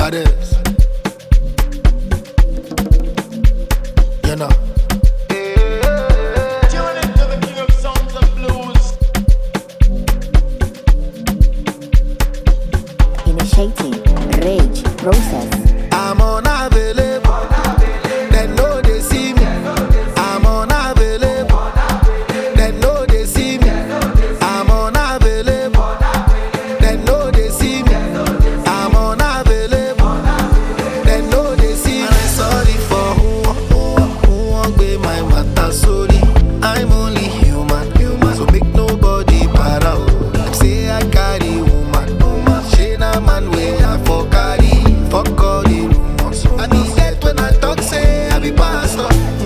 Baddest. You know. Tune into the king of sounds and blues. Initiating rage process. I'm unavailable. They know they see me. I'm unavailable. They know they see me. I'm unavailable. They know they see me. I'm unavailable. They know they see me. And I'm sorry for who won't be my matter. Sorry, I'm only human. So make nobody para. Them say I carry woman. She na man way I for carry. Fuck all the rumors. I be dead when I talk, say I be pastor.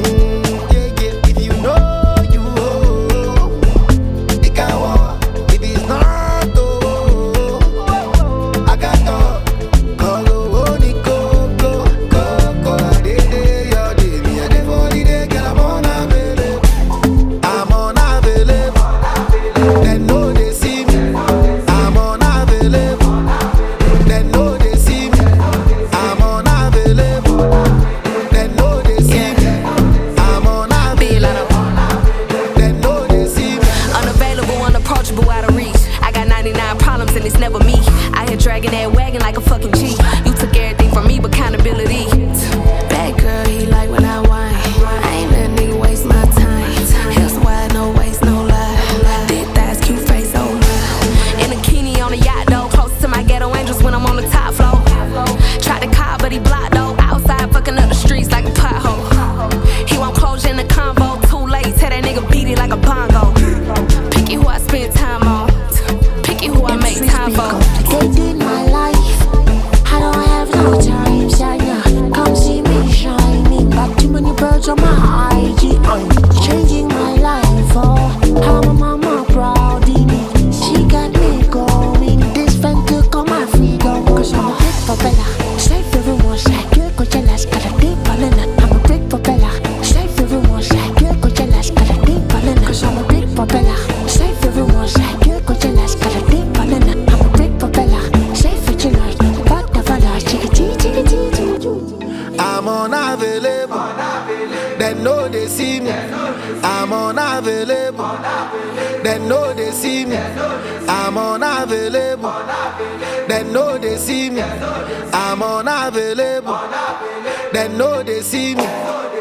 Yeah. If you know you owe, it can walk. If it's not, oh, I got talk. Go, only go. I did your day, me I did for the day, girl, I'm unavailable. I'm unavailable. They know they see me. I'm unavailable. They know they see me. I'm unavailable. They know they see me. I'm unavailable. They know they see me. Unavailable, unapproachable, out of reach. I got 99 problems and it's never me. I here dragging that wagon like a fucking G. You took everything from me but accountability. Bad girl, he like when I whine. I ain't let a nigga waste my time. Heels wide, no waist, no lie. Thick thighs, cute face, oh my. In a bikini on a yacht though, close to my ghetto angels when I'm on the top floor. Tried to call but he blocked though. Outside fucking up the streets like a pothole. He won't close in the convo. Too late, tell that nigga beat it like a bongo. Picky who I spend time on. Picky who I make time for. Complicated my life. I don't have no time, Shania. Come see me shining. Got too many birds on my IG. I'm changing my life. Oh, how my mama proud in it. She got me going. This friend took all my freedom. Cause I'm a big propeller. Safe everyone, like good Coachella's got a deep ballin'. I'm a big propeller. Safe everyone, like good Coachella's got a deep ballin'. Cause I'm a big propeller. Safe everyone, like good Coachella's got a deep ballin'. I'm a big propeller. Safe for chillers. But the fella, chickadee. I'm unavailable. They know they see me. I'm unavailable. They know they see me. I'm unavailable. They know they see me. I'm unavailable. They know they see me.